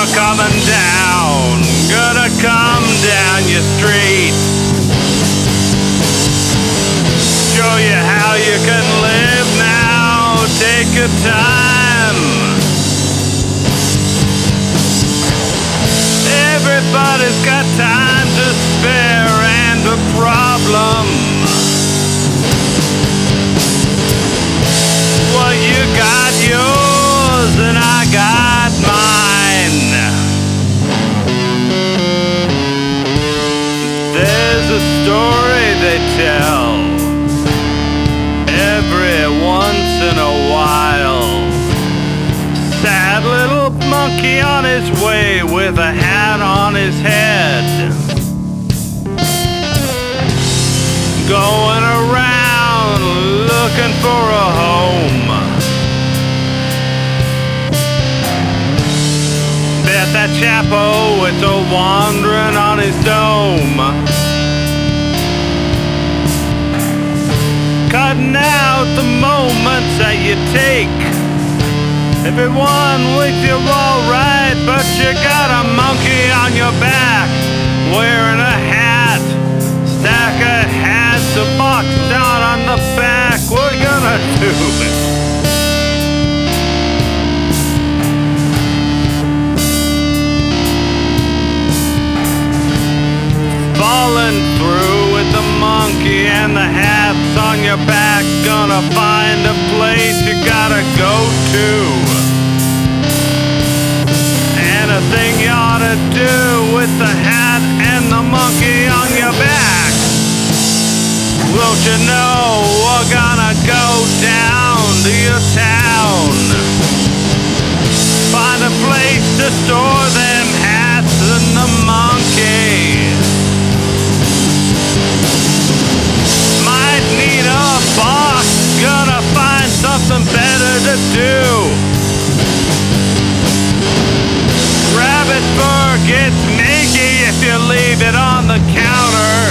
coming down, gonna come down your street. Show you how you can live now, take your time. Everybody's got time to spare and a problem. Well, you got yours and I got mine. There's a story they tell every once in a while. Sad little monkey on his way with a hat on his head, going around looking for a home. Bet that chapo it's a wandering on his dome, cutting out the moments that you take. Everyone with you alright, but you got a monkey on your back, wearing a hat, stack of hats, a box down on the back. What you gonna do? Falling through with the monkey and the hats on your back, gonna find a place you gotta go to. And a thing you ought to do with the hat and the monkey on your back. Won't you know we're gonna go down to your town, find a place to store them hats and the monkey. Might need a box, gonna find something better to do. Rabbit fur gets minky if you leave it on the counter.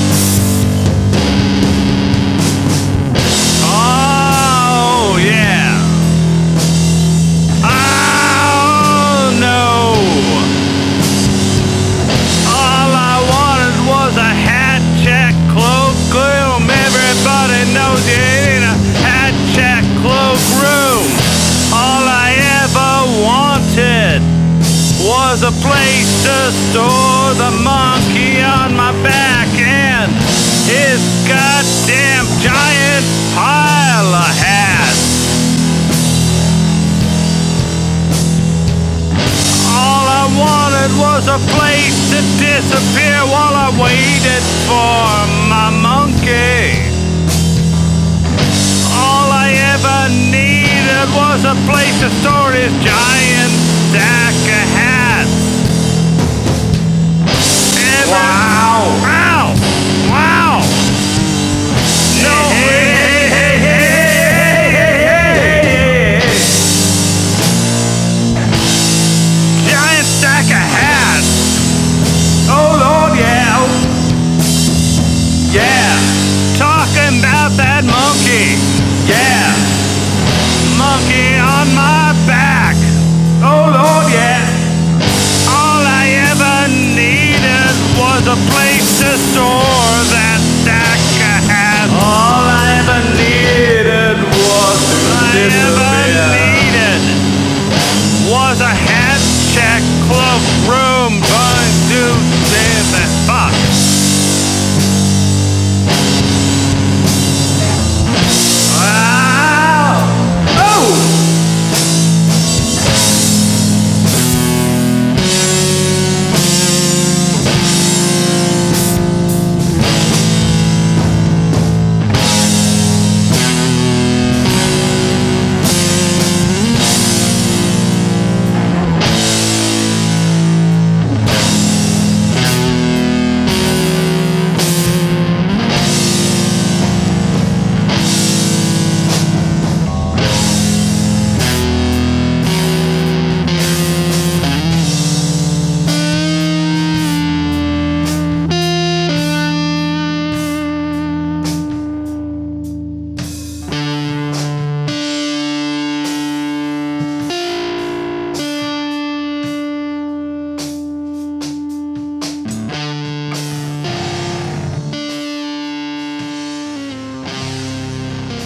Oh yeah. Oh no. All I wanted was a hat, check, cloak, gloom. Everybody knows you ain't a hat, check, cloak, room. All I ever wanted was a place to store the monkey on my back and his goddamn giant pile of hats. All I wanted was a place to disappear while I waited for my monkey. All I ever needed was a place to store his giant stack of hats. Wow! Wow! Wow! No! Hey, hey, hey, hey, hey, hey, hey. Giant stack of hats. Oh Lord, yeah. Yeah. Talking about that monkey. Yeah. Monkey on my back. Oh Lord, yeah. All I ever needed was a place to store that stack of hats. All I ever needed was a hat, check, cloak, room, going to save that fuck.